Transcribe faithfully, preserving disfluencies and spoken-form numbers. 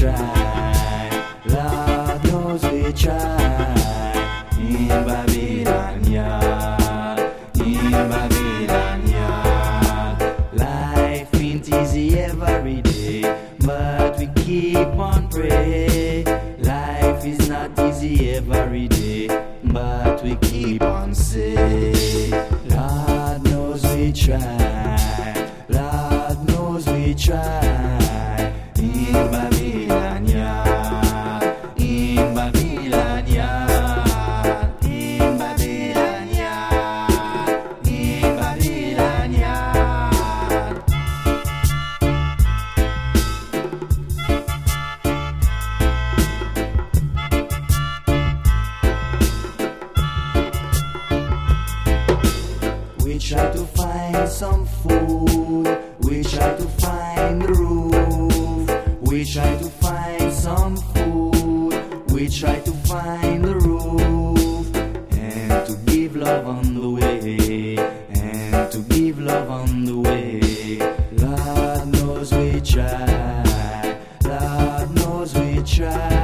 try. Lord knows we try. In Babylon yard, in Babylon yard. Life ain't easy every day, but we keep on praying. Life is not easy every day, but we keep on saying, Lord knows we try. Lord knows we try. In Babylon yard, in Babylon yard, in Babylon yard, in Babylon yard. We try to find some food, we try to find the roof, we try to find some food, we try to find the roof, and to give love on the way, and to give love on the way. Lord knows we try, Lord knows we try.